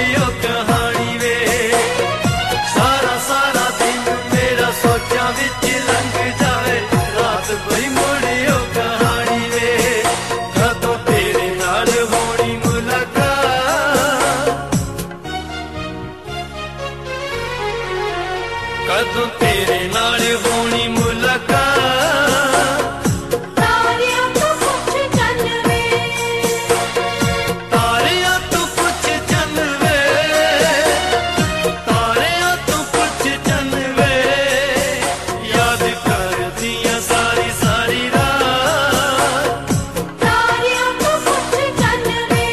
मुड़ियो कहानी वे। सारा सारा दिन मेरा सोचा विच लंघ जाए, रात कोई मुड़ियो कहानी वे। कदों तेरे नाल होनी मुलाकात, कदों तेरे नाल होनी मुलाकात। तारियां तो कुछ चल वे, तारियां तू कुछ चल वे, तारियां तू कुछ चल वे। याद कर दिया सारी सारी रात, तारियां तो कुछ चल वे।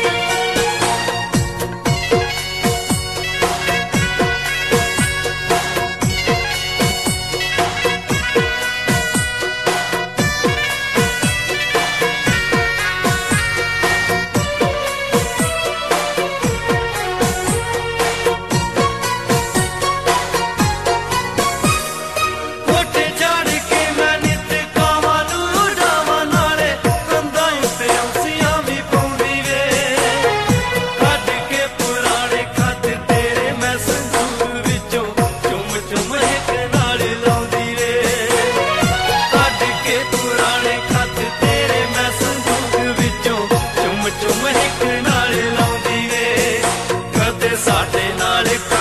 कोठे चढ़ के मैं नित कावां नूं उडावां, नाले कंधां उत्ते औंसियां भी पाउंदी वे। कढ के पुराने खत तेरे मैं संदूक विचों चुम चुम हिक नाल लाउंदी वे। कढ के पुराने खत तेरे मैं संदूक विचों चुम चुम हिक नाल लाउंदी वे। कदे साडे नाल